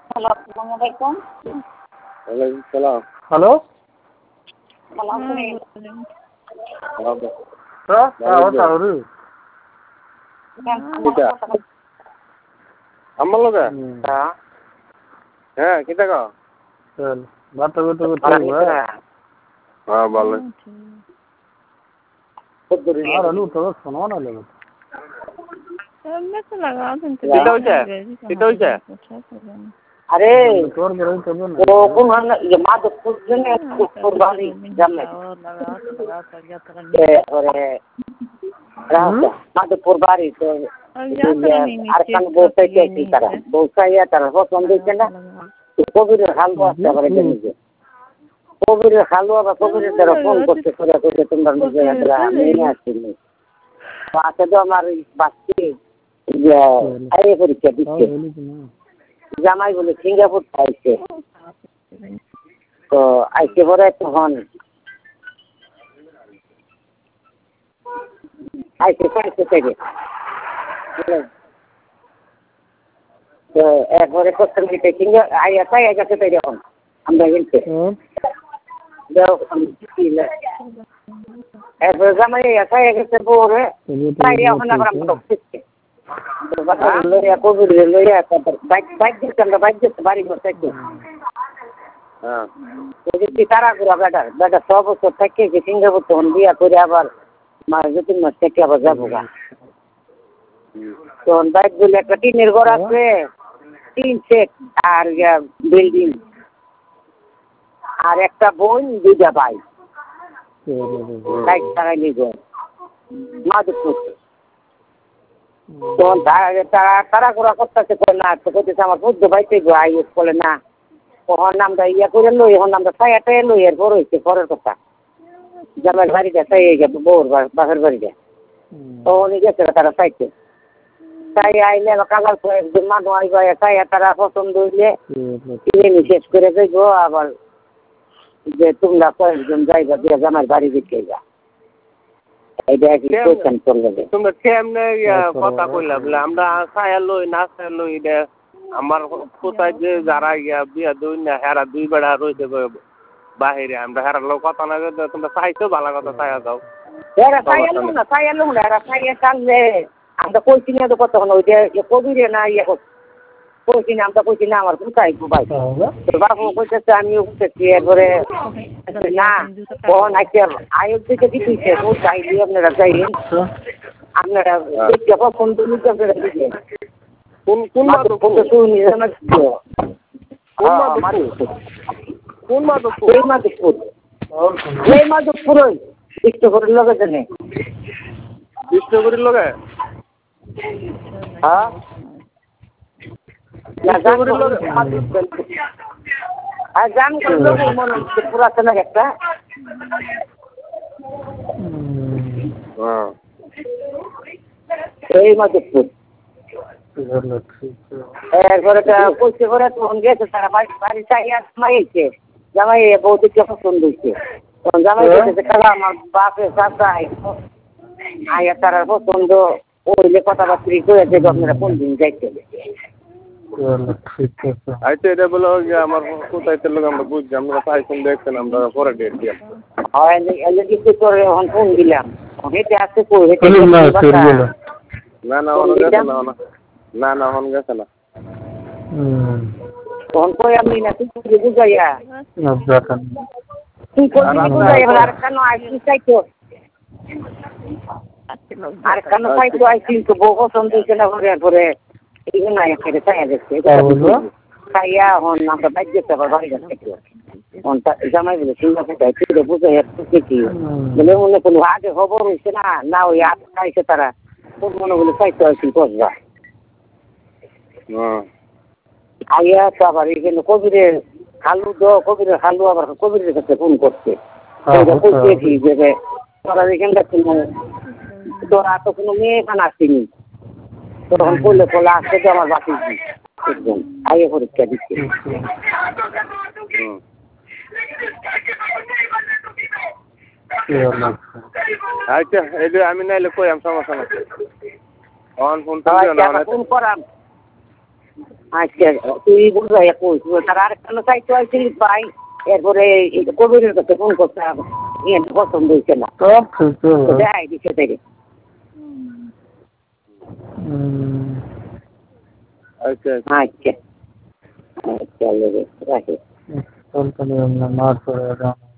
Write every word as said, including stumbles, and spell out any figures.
Hello, আসসালামু আলাইকুম। ওয়ালাইকুম সালাম। হ্যালো সালাম আমার লগে হ্যাঁ কি টাকা বার্তা করতে করতে হ্যাঁ ভালো আর আলু তো শোনো না লেগে আরে তোর বড় করবে না ও কোন হানা ইয়ে মাদকপুর জেনে কুরবানি জামে ওরে রাস্তা মাদকপুর বাড়ি তো আর কান বলতে চাইছি তারা বলছাইয়া তারা পছন্দ হইছে না কবিরের হালুয়া আসতে পারে নিজে কবিরের হালুয়া বা কবিরের দ্বারা ফোন করতে করে করতে তোমরা নিজে আমি নিয়ে আসছি পাশে তো আমার বাচ্চি আইএ পরীক্ষা দিচ্ছে জামাই বলে সিঙ্গাপুর আইছে তো আইসে পরে তখন আইসে পাইছে থেকে তো একবারে করতে নিতে সিঙ্গা আইয়া তাই গেছে তাই যখন আমরা গেলছে একবারে জামাই তাই গেছে পরে তাই এখন আবার আমরা ঢুকছি লইয়া কবির লইয়া বাইক বাইক দিচ্ছে আমরা বাইক দিচ্ছে বাড়ি করতে হ্যাঁ তারা করে বেটার বেটা ছ বছর থেকে সিঙ্গাপুর তখন বিয়া করে আবার মাস দু তিন মাস থেকে আবার যাবো গা তখন বাইক গুলো একটা টিনের ঘর আছে তিন সেট আর বিল্ডিং আর একটা বোন দুইটা ভাই বাইক তারাই নিয়ে মাধবপুর তখন তারা তারা করা করতেছে না তো করতেছে আমার বুদ্ধ বাইতে আই বলে না তখন আমরা ইয়া করে লই এখন আমরা ছায়াটাই লই এর বড় হয়েছে পরের কথা জামাইয়ের বাড়িটা ছাই হয়ে যাবে বউর বাপের বাড়িটা তখন গেছে তারা চাইতে তাই আইলে কালার একজন মানুষ আইবা ছায়া তারা পছন্দ হইলে কিনে শেষ করে যাইব আবার যে তোমরা কয়েকজন যাইবা দিয়ে জামাইয়ের বাড়ি দিকে যা তোমরা কেমনে কথা কইলা বলে আমরা ছায়া লই না ছায়া লই আমার কোথায় যে যারা ইয়া বিয়া দুই না হেরা দুই বেড়া রয়েছে বাহিরে আমরা হেরার লোক কথা না তোমরা চাইছো ভালো কথা ছায়া দাও এরা ছায়া লোক না ছায়া লোক না এরা ছায়া টানলে আমরা কইছি না তো কত ওইটা কবিরে না ইয়ে কইছি না আমরা কইছি না আমার কোথায় ভাই বাবু কইতেছে আমিও কইতেছি এরপরে না কখন আইসে আয়োগ থেকে দিতেছে ও চাইলি আপনারা চাইলেন আপনারা দেখতে পছন্দ নিতে আপনারা দিলেন কোন কোন মাদকপুর কোন মাদকপুর এই মাদকপুর এই মাদকপুর ওই বিষ্ণুপুরের লগে জানে বিষ্ণুপুরের লগে হ্যাঁ বিষ্ণুপুরের লগে আর জান করলো মনে হচ্ছে পুরাতন একটা এই মাদকপুর এরপরে কইছে করে তখন গেছে তারা বাড়ি বাড়ি চাইয়া জামাইছে জামাই বৌদিকে পছন্দ হয়েছে তখন জামাই গেছে খালা আমার বাপে চাচা আইয়া তারা পছন্দ ওইলে কথাবার্তি করে যে আপনারা কোন দিন যাইতে আইতে এটা বলে আমার কোথায় লোক আমরা বুঝছি আমরা পাইছেন দেখছেন আমরা পরে ডেট দিয়ে কিছু করে এখন ফোন দিলাম হেঁটে আসতে কই হেঁটে না না অন গেছে না না না অন গেছে না তখন কই আমি না তুই বুঝাইয়া তুই বুঝাইয়া আর কেন আইসি চাইতো আর কেন চাইতো আইসি তো বউ পছন্দ হয়েছে না পরে পরে এই না এখানে চাইয়া দেখছে চাইয়া হন আমরা বাইক যেতে আবার বাড়ি যাচ্ছে জামাই বলে সিঙ্গাপুর যাইতে বুঝাইয়া কি বলে মনে কোনো আগে খবর হয়েছে না না ওই আট খাইছে তারা খুব মনে বলে চাইতে আইসি বসবা আইয়া তো আবার এখানে কবিরের খালু দো কবিরের খালু আবার কবিরের কাছে ফোন করছে কইছি যে তোরা এখানটা কোনো তোরা তো কোনো মেয়ে খান আসিনি তখন বললে বলে আসতে তো আমার বাকি একদম আইয়ে পরীক্ষা দিচ্ছে আচ্ছা এটা আমি নাইলে কই আমি সমস্যা না অন ফোন ফোন করাম আচ্ছা তুই বুঝাই কইস তার আরেকটা চাইতে আসছি পাই এরপরে কবিরের কাছে ফোন করতে ইয়ে পছন্দ হয়েছে না সব ঠিক আছে দেয় দিচ্ছে থেকে আচ্ছা আচ্ছা আচ্ছা রাখি চল তাহলে মার করে